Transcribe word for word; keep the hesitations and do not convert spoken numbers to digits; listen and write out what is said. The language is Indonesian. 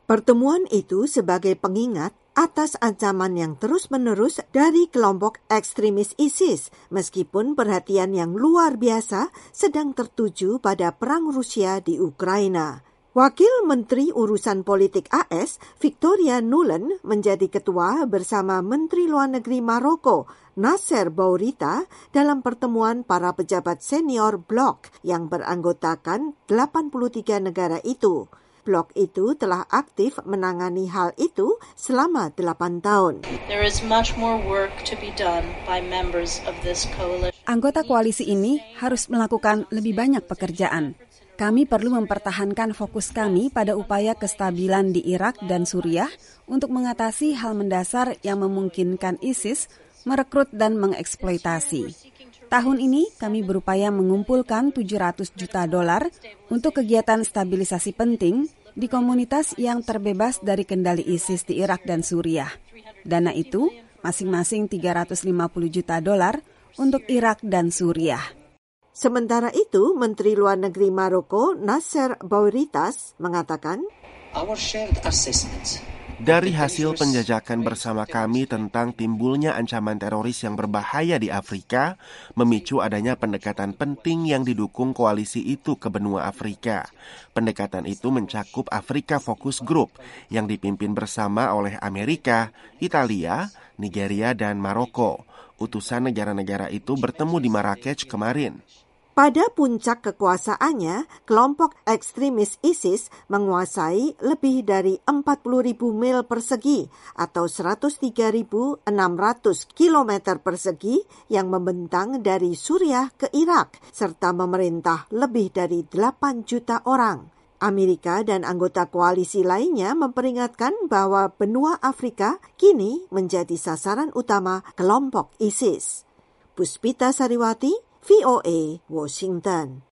Pertemuan itu sebagai pengingat atas ancaman yang terus-menerus dari kelompok ekstremis ISIS, meskipun perhatian yang luar biasa sedang tertuju pada perang Rusia di Ukraina. Wakil Menteri Urusan Politik A S, Victoria Nuland, menjadi ketua bersama Menteri Luar Negeri Maroko, Nasser Bourita, dalam pertemuan para pejabat senior blok yang beranggotakan delapan puluh tiga negara itu. Blok itu telah aktif menangani hal itu selama delapan tahun. There is much more work to be done by members of this coalition. Anggota koalisi ini harus melakukan lebih banyak pekerjaan. Kami perlu mempertahankan fokus kami pada upaya kestabilan di Irak dan Suriah untuk mengatasi hal mendasar yang memungkinkan ISIS merekrut dan mengeksploitasi. Tahun ini kami berupaya mengumpulkan tujuh ratus juta dolar untuk kegiatan stabilisasi penting di komunitas yang terbebas dari kendali ISIS di Irak dan Suriah. Dana itu masing-masing tiga ratus lima puluh juta dolar untuk Irak dan Suriah. Sementara itu, Menteri Luar Negeri Maroko, Nasser Bouritas, mengatakan, Our shared assessments. Dari hasil penjajakan bersama kami tentang timbulnya ancaman teroris yang berbahaya di Afrika, memicu adanya pendekatan penting yang didukung koalisi itu ke benua Afrika. Pendekatan itu mencakup Afrika Focus Group yang dipimpin bersama oleh Amerika, Italia, Nigeria, dan Maroko. Utusan negara-negara itu bertemu di Marrakech kemarin. Pada puncak kekuasaannya, kelompok ekstremis ISIS menguasai lebih dari empat puluh ribu mil persegi atau seratus tiga ribu enam ratus kilometer persegi yang membentang dari Suriah ke Irak, serta memerintah lebih dari delapan juta orang. Amerika dan anggota koalisi lainnya memperingatkan bahwa benua Afrika kini menjadi sasaran utama kelompok ISIS. Puspita Sariwati, V O A, Washington.